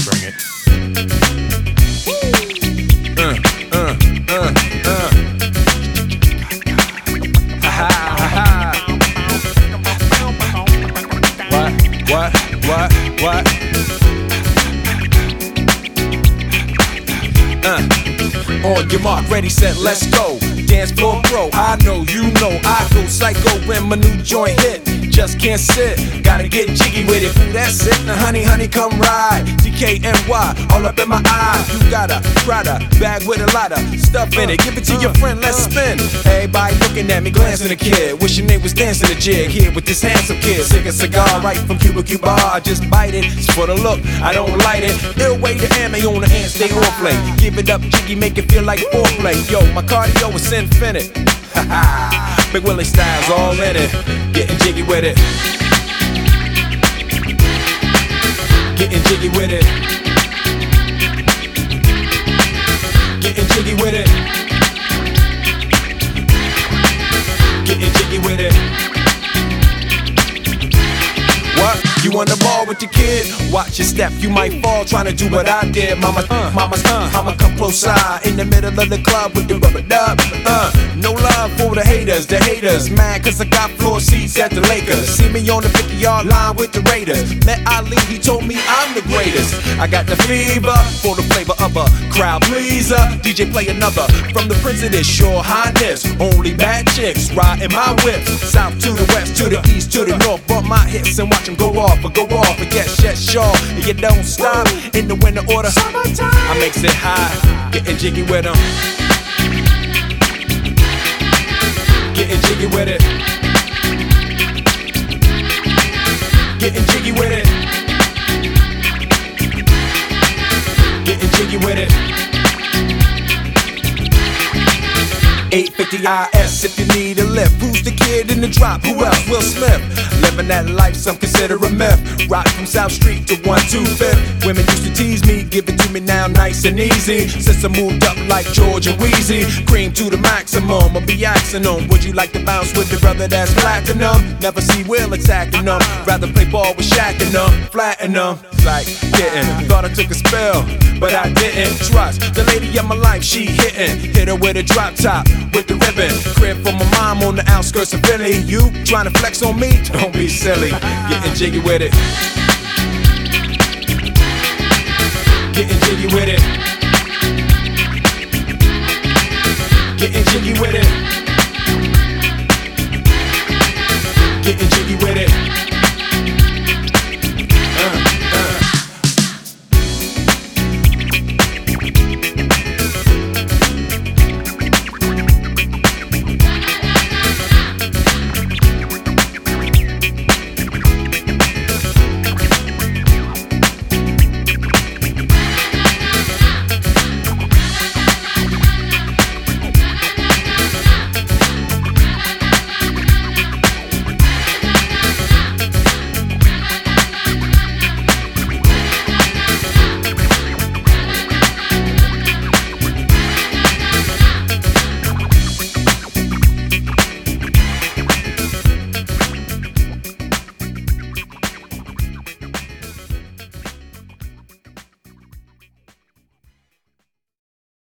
Bring it. What? On your mark, ready, set, let's go. Dance floor pro, I know, you know, I go psycho when my new joint hit. Just can't sit, gotta get jiggy with it. Ooh, that's it, now honey, come ride. DKNY, all up in my eye. You got a Prada bag with a lot of stuff in it. Give it to your friend, let's spin. Everybody looking at me, glancing a kid. Wishing they was dancing a jig here with this handsome kid. Sick a cigar right from Cuba Cuba. I just bite it, it's for the look, I don't light it. Ill way to ammo on the hand, stay on play. Give it up, jiggy, make it feel like foreplay. Yo, my cardio is infinite. Big Willie style's all in it. Getting jiggy with it. Getting jiggy with it. Getting jiggy with it. Getting jiggy with it. What? You on the ball with your kid? Watch your step, you might fall trying to do what I did. Mama, I'ma come close side in the middle of the club with the rubber dub. No love for the haters mad cause I got floor seats at the Lakers. See me on the 50-yard line with the Raiders. Met Ali, he told me I'm the greatest. I got the fever for the flavor of a crowd pleaser. DJ play another from the Prince of this Your Highness. Only bad chicks riding my whip. South to the west, to the east, to the north. Bump my hips and watch them go off. But go off and get shut sure. And you don't stop in the winter order. Summertime. I makes it high, getting jiggy with them. Getting jiggy with it. Getting jiggy with it. Getting jiggy with it. 850 IS if you need a lift. Who's the kid in the drop? Who else? Will Smith. Living that life some consider a myth. Rock from South Street to 125th. Women used to tease me, give it to me now nice and easy. Since I moved up like George and Wheezy, cream to the maximum, I'll be axing them. Would you like to bounce with the brother that's platinum? Never see Will attacking them. Rather play ball with Shaq and them, flatten them. Like getting, thought I took a spell, but I didn't. Trust the lady of my life, she hitting. Hit her with a drop top, with the ribbon. Crib for my mom on the outskirts of Philly. You trying to flex on me? Don't be silly. Getting jiggy with it. Getting jiggy with it. Getting jiggy with it.